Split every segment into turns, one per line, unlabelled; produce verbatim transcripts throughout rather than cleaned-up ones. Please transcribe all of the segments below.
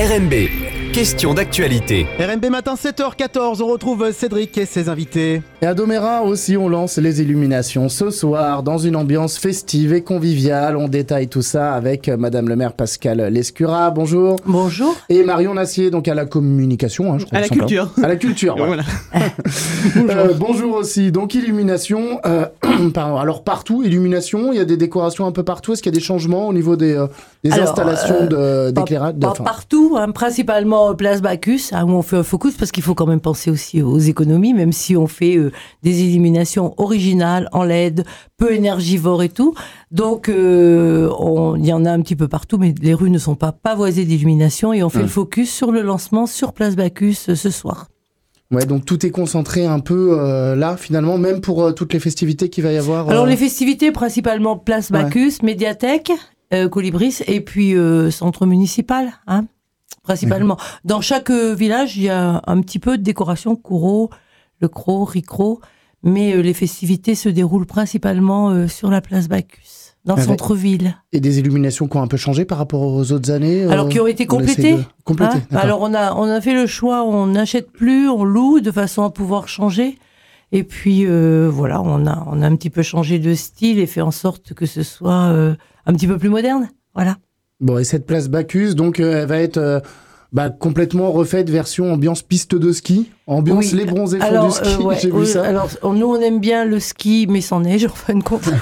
R M B, question d'actualité.
R M B matin sept heures quatorze, on retrouve Cédric et ses invités.
Et à Domérat aussi, on lance les illuminations ce soir dans une ambiance festive et conviviale. On détaille tout ça avec Madame le maire Pascal Lescura. Bonjour.
Bonjour.
Et Marion Nassier, donc à la communication, hein, je crois.
À la culture.
À la culture.
Voilà.
bonjour. Euh, bonjour aussi. Donc illumination. Euh, pardon. Alors partout, illumination. Il y a des décorations un peu partout. Est-ce qu'il y a des changements au niveau des, euh, des
Alors,
installations
euh,
de, d'éclairage
Pas, pas partout, hein, principalement Place Bacchus, hein, où on fait un focus parce qu'il faut quand même penser aussi aux économies, même si on fait euh, des illuminations originales en L E D, peu énergivores et tout. Donc, euh, on, il y en a un petit peu partout, mais les rues ne sont pas pavoisées d'illumination et on fait mmh. le focus sur le lancement sur Place Bacchus euh, ce soir.
Ouais, donc tout est concentré un peu euh, là, finalement, même pour euh, toutes les festivités qu'il va y avoir.
Alors,
euh...
les festivités, principalement Place Bacchus, ouais. médiathèque, euh, Colibris et puis euh, centre municipal, hein, principalement. Mmh. Dans chaque euh, village, il y a un petit peu de décoration, Kourou, Le Cros, Ricro, mais euh, les festivités se déroulent principalement euh, sur la Place Bacchus, dans le centre-ville.
Et des illuminations qui ont un peu changé par rapport aux autres années euh,
Alors, qui ont été complétées.
De... complétées
hein Alors, on a, on a fait le choix, on n'achète plus, on loue de façon à pouvoir changer. Et puis, euh, voilà, on a, on a un petit peu changé de style et fait en sorte que ce soit euh, un petit peu plus moderne. Voilà.
Bon, et cette Place Bacchus, donc, euh, elle va être... Euh... Bah, complètement refaite version ambiance piste de ski, ambiance
oui.
les bronzés font
alors,
du ski,
euh, ouais,
j'ai vu
oui,
ça.
Alors, nous, on aime bien le ski, mais sans neige, en fin de compte.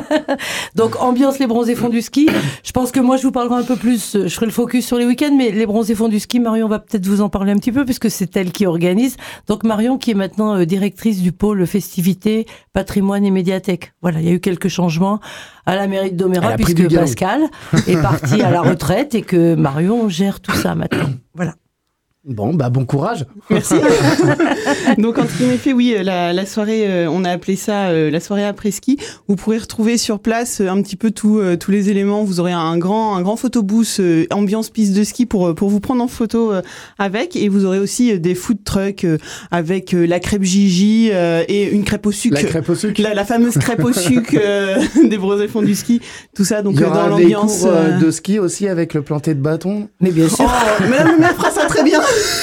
Donc, ambiance les bronzés font du ski. Je pense que moi, je vous parlerai un peu plus, je ferai le focus sur les week-ends, mais les bronzés font du ski, Marion va peut-être vous en parler un petit peu, puisque c'est elle qui organise. Donc, Marion, qui est maintenant euh, directrice du pôle festivités, patrimoine et médiathèque. Voilà, il y a eu quelques changements à la mairie de Domérat, puisque Pascal est parti à la retraite et que Marion gère tout ça maintenant. Voilà.
Bon, bah bon courage.
Merci. Donc, en effet, oui, la, la soirée, euh, on a appelé ça euh, la soirée après-ski. Vous pourrez retrouver sur place euh, un petit peu tout, euh, tous les éléments. Vous aurez un grand, un grand photobooth euh, ambiance piste de ski pour, pour vous prendre en photo euh, avec. Et vous aurez aussi euh, des food trucks euh, avec euh, la crêpe Gigi euh, et une crêpe au sucre.
La crêpe au sucre.
La, la fameuse crêpe au sucre euh, des bronzés font du ski. Tout ça, donc,
il y aura
dans
des
l'ambiance.
cours euh, de ski aussi avec le planté de bâton.
Mais bien sûr.
Oh, Madame le maire fera ça très bien.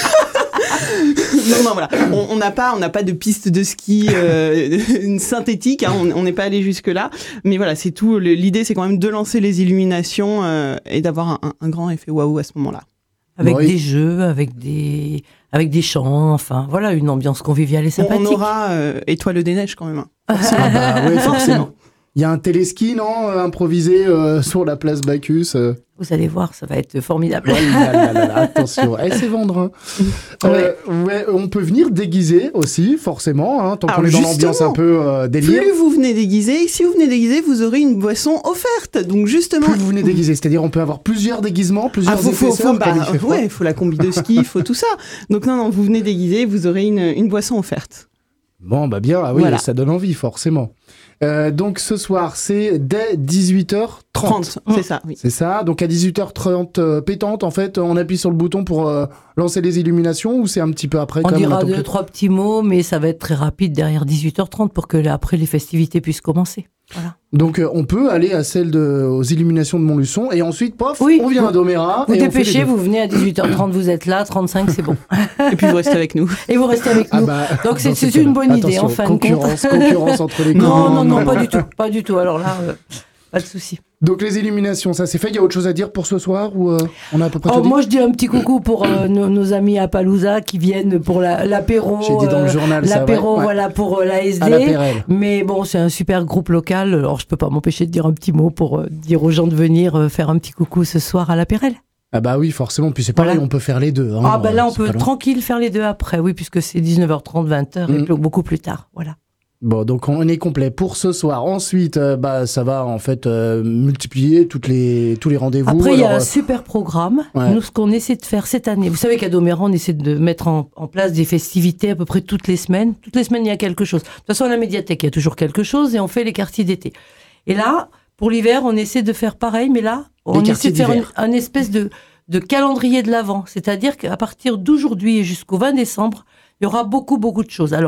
non, non, voilà. On n'a pas, on n'a pas de piste de ski euh, une synthétique. Hein, on n'est pas allé jusque là. Mais voilà, c'est tout. Le, l'idée, c'est quand même de lancer les illuminations euh, et d'avoir un, un grand effet waouh à ce moment-là.
Avec
oui.
des jeux, avec des, avec des chants. Enfin, voilà, une ambiance conviviale et sympathique.
On aura euh, Étoile des Neiges quand même. Hein.
Ah bah oui, forcément. Il y a un téléski, non, euh, improvisé euh, sur la place Bacchus. Euh.
Vous allez voir, ça va être formidable.
Ouais, là, là, là, là, attention, eh, c'est vendre. Hein. Euh, ouais, on peut venir déguiser aussi, forcément, hein, tant qu'on est dans l'ambiance un peu euh, délire.
Plus vous venez déguiser, si vous venez déguiser, vous aurez une boisson offerte. Donc justement,
plus vous venez déguiser, c'est-à-dire on peut avoir plusieurs déguisements, plusieurs ah, faut, épaisseurs.
Faut, faut, bah, il ouais, il faut la combi de ski, il faut tout ça. Donc non, non, vous venez déguiser, vous aurez une, une boisson offerte.
Bon, bah bien, ah oui,
voilà.
Ça donne envie, forcément. Euh, donc ce soir, c'est dès dix-huit heures trente.
trente, c'est ça, oui.
C'est ça, donc à dix-huit heures trente euh, pétante, en fait, on appuie sur le bouton pour euh, lancer les illuminations ou c'est un petit peu après?
On
comme
dira
on
deux, trois petits mots, mais ça va être très rapide derrière dix-huit heures trente pour que après les festivités puissent commencer. Voilà.
Donc euh, on peut aller à celle de, aux illuminations de Montluçon et ensuite, pof, oui, on vient à Domérat.
Vous dépêchez, vous venez à dix-huit heures trente, vous êtes là, trente-cinq, c'est bon.
Et puis vous restez avec nous.
Et vous restez avec nous. Ah bah, donc c'est, c'est une bonne idée, en fin de compte.
Concurrence, concurrence entre les
Non, non, non, pas du tout, pas du tout. Alors là, euh, pas de souci.
Donc les illuminations, ça c'est fait. Il y a autre chose à dire pour ce soir ou euh, on a à peu près
oh,
tout dit.
Moi je dis un petit coucou pour euh, nos, nos amis à Palouza qui viennent pour la, l'apéro.
J'ai dit dans le journal,
euh,
ça,
l'apéro,
ouais.
voilà, pour euh, l'A S D.
À la Pérelle.
Mais bon, c'est un super groupe local. Alors je peux pas m'empêcher de dire un petit mot pour euh, dire aux gens de venir euh, faire un petit coucou ce soir à la Pérelle.
Ah bah oui, forcément. Puis c'est pareil, voilà. On peut faire les deux. Hein,
ah bah là, on
c'est
peut tranquille faire les deux après, oui, puisque c'est dix-neuf heures trente, vingt heures mmh. et beaucoup plus tard. Voilà.
Bon, donc on est complet pour ce soir. Ensuite, euh, bah ça va en fait euh, multiplier toutes les tous les rendez-vous.
Après, il y a un
euh...
super programme.
Ouais.
Nous, ce qu'on essaie de faire cette année, vous savez qu'à Domérat, on essaie de mettre en, en place des festivités à peu près toutes les semaines. Toutes les semaines, il y a quelque chose. De toute façon, à la médiathèque, il y a toujours quelque chose et on fait les quartiers d'été. Et là, pour l'hiver, on essaie de faire pareil, mais là, on essaie de faire une, un espèce de de calendrier de l'Avent. C'est-à-dire qu'à partir d'aujourd'hui et jusqu'au vingt décembre, il y aura beaucoup beaucoup de choses. Alors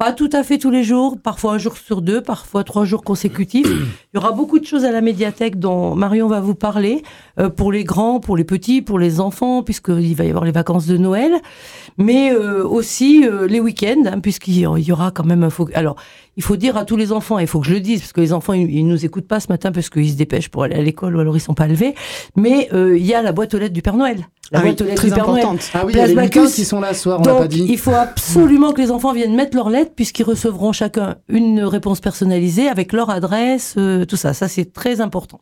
Pas tout à fait tous les jours, parfois un jour sur deux, parfois trois jours consécutifs. Il y aura beaucoup de choses à la médiathèque dont Marion va vous parler, euh, pour les grands, pour les petits, pour les enfants, puisqu'il va y avoir les vacances de Noël, mais euh, aussi euh, les week-ends, hein, puisqu'il y aura quand même un faux... Alors, il faut dire à tous les enfants, il faut que je le dise, parce que les enfants, ils, ils nous écoutent pas ce matin parce qu'ils se dépêchent pour aller à l'école ou alors ils sont pas levés, mais euh, il y a la boîte aux lettres du Père Noël. La
ah
boîte
oui,
aux lettres
très
du Père
importante.
Noël.
Ah oui, il y a les lutins qui sont là ce soir, on
Donc,
l'a pas dit.
il faut absolument que les enfants viennent mettre leurs lettres puisqu'ils recevront chacun une réponse personnalisée avec leur adresse, euh, tout ça. Ça, c'est très important.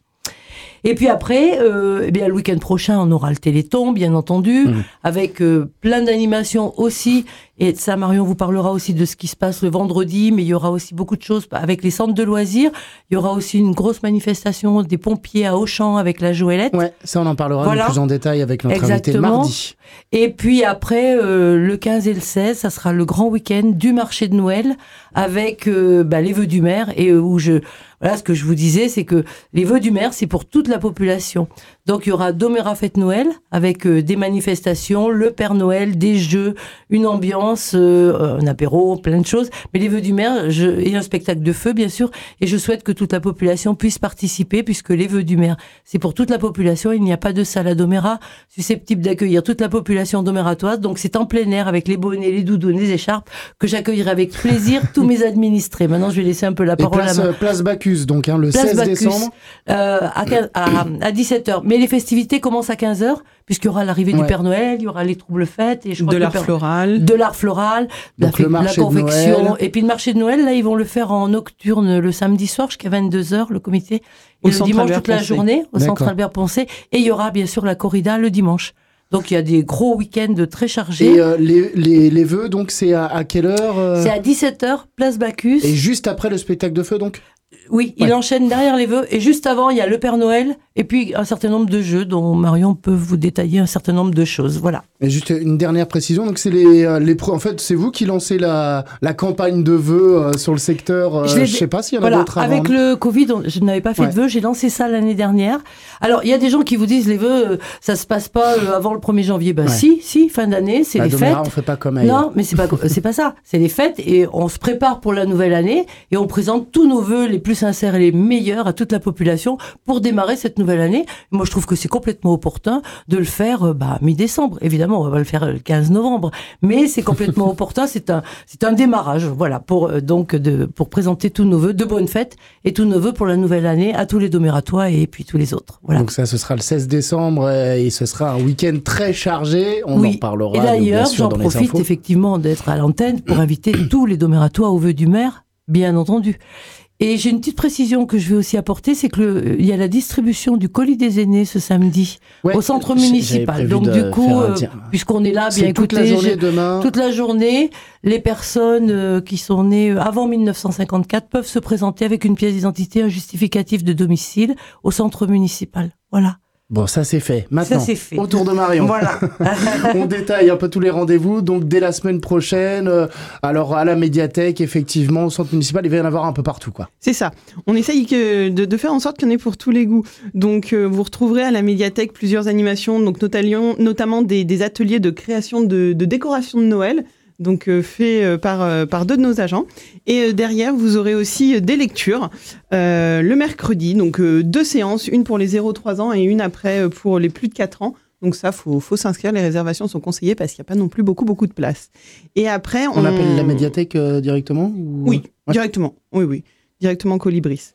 Et puis après, euh, eh bien, le week-end prochain, on aura le Téléthon, bien entendu, mmh. avec euh, plein d'animations aussi. Et ça, Marion vous parlera aussi de ce qui se passe le vendredi, mais il y aura aussi beaucoup de choses avec les centres de loisirs. Il y aura aussi une grosse manifestation des pompiers à Auchan avec la Joëlette.
Ouais, ça on en parlera voilà. plus en détail avec notre
Exactement.
invité mardi.
Et puis après, euh, le quinze et le seize, ça sera le grand week-end du marché de Noël avec euh, bah, les vœux du maire et euh, où je... Voilà, ce que je vous disais, c'est que les vœux du maire, c'est pour toute la population. Donc, il y aura Doméra Fête Noël, avec euh, des manifestations, le Père Noël, des jeux, une ambiance, euh, un apéro, plein de choses. Mais les vœux du maire, je, et un spectacle de feu, bien sûr. Et je souhaite que toute la population puisse participer, puisque les vœux du maire, c'est pour toute la population. Il n'y a pas de salle à Doméra susceptible d'accueillir toute la population domératoise. Donc, c'est en plein air, avec les bonnets, les doudounes, les écharpes, que j'accueillerai avec plaisir tous mes administrés. Maintenant, je vais laisser un peu la parole
place,
à ma...
Place Bacchus, donc hein, le
Place
seize
Bacchus,
décembre.
Euh, à, à, à dix-sept heures. Mais les festivités commencent à quinze heures, puisqu'il y aura l'arrivée ouais. du Père Noël, il y aura les troubles fêtes. Et je crois
de l'art
Père...
floral.
De l'art floral,
donc
la,
le marché
la confection.
De Noël.
Et puis le marché de Noël, là, ils vont le faire en nocturne le samedi soir jusqu'à vingt-deux heures, le comité. Et
au
le dimanche, toute la journée, au centre Albert Poncet. Et il y aura bien sûr la corrida le dimanche. Donc il y a des gros week-ends très chargés.
Et euh, les, les, les vœux, donc c'est à, à quelle heure euh...
C'est à dix-sept heures, place Bacchus.
Et juste après le spectacle de feu, donc
Oui, ouais. Il enchaîne derrière les vœux. Et juste avant, il y a le Père Noël et puis un certain nombre de jeux dont Marion peut vous détailler un certain nombre de choses. Voilà.
Et juste une dernière précision. Donc, c'est les, les pro... En fait, c'est vous qui lancez la, la campagne de vœux euh, sur le secteur. Euh, je ne sais pas s'il y en
voilà,
a d'autres avant.
Avec le Covid, on... je n'avais pas fait ouais. de vœux. J'ai lancé ça l'année dernière. Alors, il y a des gens qui vous disent les vœux, euh, ça se passe pas euh, avant le premier janvier. Ben ouais. si, si, fin d'année, c'est
bah,
les
Doméra,
fêtes.
On fait pas comme ailleurs.
Non, mais c'est pas, c'est pas ça. C'est les fêtes et on se prépare pour la nouvelle année et on présente tous nos vœux les plus sincères et les meilleurs à toute la population pour démarrer cette nouvelle année. Moi, je trouve que c'est complètement opportun de le faire bah, mi-décembre. Évidemment, on va le faire le quinze novembre, mais c'est complètement opportun. C'est un, c'est un démarrage, voilà, pour euh, donc de pour présenter tous nos vœux de bonnes fêtes et tous nos vœux pour la nouvelle année à tous les Domératois et puis tous les autres. Voilà.
Donc ça, ce sera le seize décembre et ce sera un week-end très chargé. On
oui.
en parlera.
Et d'ailleurs,
bien sûr,
j'en
dans
profite effectivement d'être à l'antenne pour inviter tous les Domératois aux vœux du maire, bien entendu. Et j'ai une petite précision que je vais aussi apporter, c'est que le, il y a la distribution du colis des aînés ce samedi ouais, au centre municipal. Donc du coup, euh, puisqu'on est là, bien écoutez,
toute la journée demain.
Toute la journée, les personnes euh, qui sont nées avant mille neuf cent cinquante-quatre peuvent se présenter avec une pièce d'identité, un justificatif de domicile au centre municipal. Voilà.
Bon, ça c'est fait. Maintenant,
ça, c'est fait.
Autour de Marion.
Voilà.
On détaille un peu tous les rendez-vous. Donc, dès la semaine prochaine, euh, alors à la médiathèque, effectivement, au centre municipal, il va y en avoir un peu partout, quoi.
C'est ça. On essaye que de, de faire en sorte qu'il y en ait pour tous les goûts. Donc, euh, vous retrouverez à la médiathèque plusieurs animations, donc notamment, notamment des, des ateliers de création de, de décoration de Noël. Donc euh, fait euh, par, euh, par deux de nos agents. Et euh, derrière, vous aurez aussi euh, des lectures euh, le mercredi. Donc euh, deux séances, une pour les zéro trois ans et une après euh, pour les plus de quatre ans. Donc ça, faut, faut s'inscrire. Les réservations sont conseillées parce qu'il n'y a pas non plus beaucoup, beaucoup de place. Et après, on,
on appelle la médiathèque euh, directement ou...
Oui, ouais. directement. Oui, oui, directement Colibris.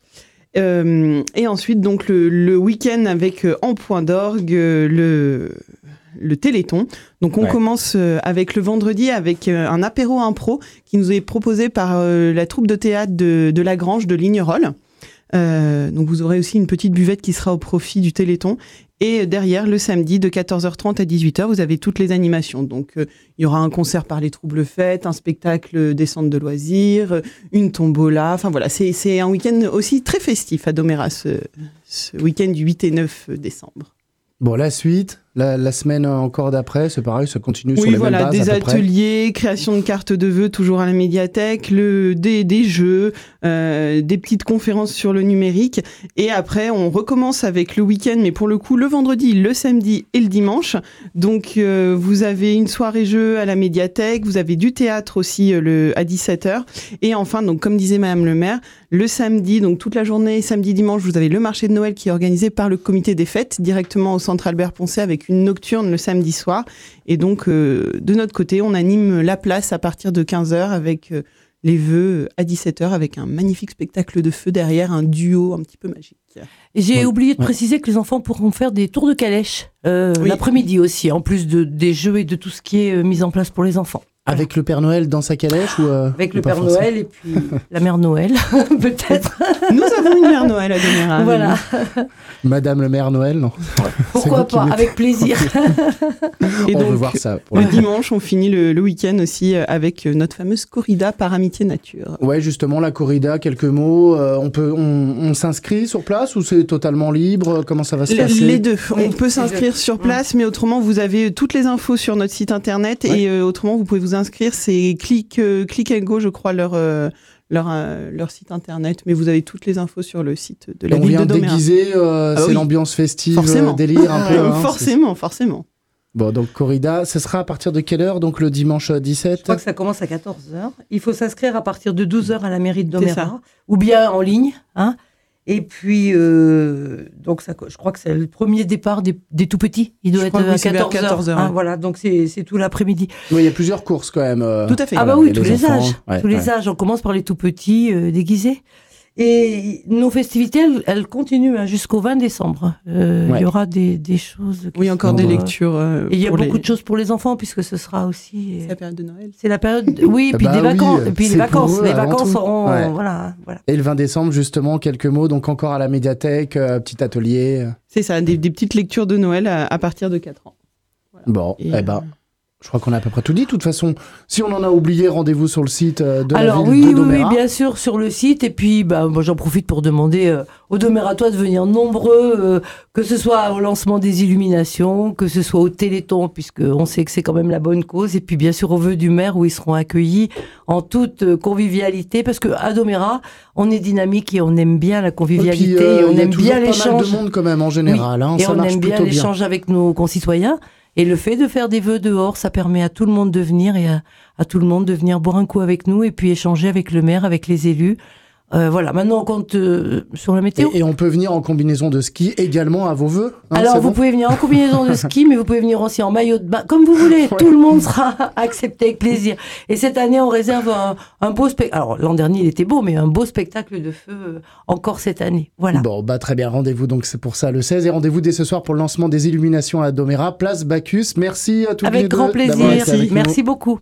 Euh, et ensuite, donc le, le week-end avec euh, en point d'orgue euh, le le Téléthon. Donc on ouais. commence euh, avec le vendredi avec euh, un apéro impro qui nous est proposé par euh, la troupe de théâtre de, de la Grange de Lignerolles. Euh, donc vous aurez aussi une petite buvette qui sera au profit du Téléthon. Et derrière, le samedi, de quatorze heures trente à dix-huit heures, vous avez toutes les animations. Donc, euh, il y aura un concert par les Troubles Fêtes, un spectacle des centres de loisirs, une tombola. Enfin, voilà, c'est, c'est un week-end aussi très festif à Doméra, ce, ce week-end du huit et neuf décembre.
Bon, la suite, La, la semaine encore d'après, c'est pareil, ça continue sur
Oui,
les
voilà,
mêmes bases
des
à peu près.
ateliers, création de cartes de vœux toujours à la médiathèque, le, des, des jeux, euh, des petites conférences sur le numérique. Et après, on recommence avec le week-end, mais pour le coup, le vendredi, le samedi et le dimanche. Donc, euh, vous avez une soirée jeu à la médiathèque, vous avez du théâtre aussi euh, le, à dix-sept heures. Et enfin, donc, comme disait Madame le maire, le samedi, donc toute la journée, samedi, dimanche, vous avez le marché de Noël qui est organisé par le comité des fêtes, directement au centre Albert Poncet avec une nocturne le samedi soir. Et donc, euh, de notre côté, on anime la place à partir de quinze heures avec euh, les vœux à dix-sept heures avec un magnifique spectacle de feu derrière, un duo un petit peu magique.
Et j'ai
Ouais.
oublié de
Ouais.
préciser que les enfants pourront faire des tours de calèche euh,
Oui.
l'après-midi aussi, en plus de, des jeux et de tout ce qui est euh, mis en place pour les enfants.
Avec le Père Noël dans sa calèche ou euh,
Avec
ou
le
pas
Père
forcément
Noël et puis la Mère Noël, peut-être.
Nous avons une mère Noël à Domérat.
Voilà.
Madame le maire Noël, non.
Pourquoi
vous qui
pas,
mettez-
avec plaisir.
Et
On
donc,
veut voir ça. pour
le
le-
dimanche, on finit le, le week-end aussi euh, avec euh, notre fameuse corrida par amitié nature.
Ouais, justement, la corrida, quelques mots. euh, on peut, on, on s'inscrit sur place ou c'est totalement libre? Comment ça va se
Les,
passer?
les deux.
Oui,
on peut
les
s'inscrire
deux.
sur place, mais autrement, vous avez toutes les infos sur notre site internet
Ouais.
et euh, autrement, vous pouvez vous inscrire. C'est Click, euh, Click and Go, je crois, leur, euh, leur, euh, leur site internet, mais vous avez toutes les infos sur le site de
Et
la
on
ville
vient
de Domérat.
déguisé, euh,
Ah
c'est
oui.
l'ambiance festive,
Forcément.
euh, délire un peu.
Euh,
hein, c'est-
forcément, forcément.
Bon, donc corrida, ce sera à partir de quelle heure? Donc le dimanche
Je
dix-sept?
crois que ça commence à quatorze heures. Il faut s'inscrire à partir de douze heures à la mairie de
C'est
Domérat,
ça.
ou bien en ligne. Hein. Et puis, euh, donc ça, je crois que c'est le premier départ des, des tout petits. Il doit
Je
être
crois que
à
oui, c'est vers
quatorze heures.
quatorze heures,
Hein,
ouais.
voilà, donc c'est c'est tout l'après-midi.
Oui, il y a plusieurs courses quand même. euh.
Tout à fait.
Ah bah
Voilà,
oui,
et
tous
les
les,
enfants,
âges.
ouais,
tous les
ouais.
âges. On commence par les tout petits euh, déguisés. Et nos festivités, elles, elles continuent hein, jusqu'au vingt décembre. Euh,
Ouais.
Il y aura des, des choses. qui
Oui, encore
sont,
des
euh,
lectures. euh,
Et il y a
pour
beaucoup
les-
de choses pour les enfants, puisque ce sera aussi.
C'est la période de Noël.
C'est la période. Oui, et puis
Bah
des
oui,
vacances. Et puis
c'est
les vacances.
pour eux
Les
avant
vacances
tout.
seront.
Ouais.
Voilà, voilà.
Et le vingt décembre, justement, quelques mots, donc encore à la médiathèque, euh, petit atelier.
C'est ça, des, des petites lectures de Noël à, à partir de quatre ans.
Bon,
Et,
eh ben,
euh,
je crois qu'on a à peu près tout dit. De toute façon, si on en a oublié, rendez-vous sur le site euh, de
Alors
la ville
oui,
de
oui, oui,
Domérat.
bien sûr, sur le site. Et puis, bah, moi, j'en profite pour demander euh, aux Domératois de venir nombreux, euh, que ce soit au lancement des illuminations, que ce soit au Téléthon, puisqu'on sait que c'est quand même la bonne cause. Et puis, bien sûr, au vœu du maire, où ils seront accueillis en toute euh, convivialité. Parce qu'à Domérat, on est dynamique et on aime bien la
Et
convivialité.
puis, euh,
et on
il y a
aime
toujours
bien
pas mal
l'échange.
de monde quand même en général. hein,
Et
ça
on
marche
aime bien
plutôt bien.
l'échange avec nos concitoyens. Et le fait de faire des vœux dehors, ça permet à tout le monde de venir et à, à tout le monde de venir boire un coup avec nous et puis échanger avec le maire, avec les élus. Euh, voilà, maintenant on compte euh, sur la météo.
Et, et on peut venir en combinaison de ski également à vos vœux. hein,
Alors
c'est
vous
bon
pouvez venir en combinaison de ski, mais vous pouvez venir aussi en maillot de bain, comme vous voulez. Tout le monde sera accepté avec plaisir. Et cette année, on réserve un, un beau spectacle. Alors l'an dernier, il était beau, mais un beau spectacle de feu euh, encore cette année. Voilà.
Bon, bah très bien, rendez-vous donc c'est pour ça le seize et rendez-vous dès ce soir pour le lancement des illuminations à Domérat, place Bacchus. Merci à tous les
Avec
deux
grand
d'avoir
plaisir.
été avec nous.
Merci beaucoup.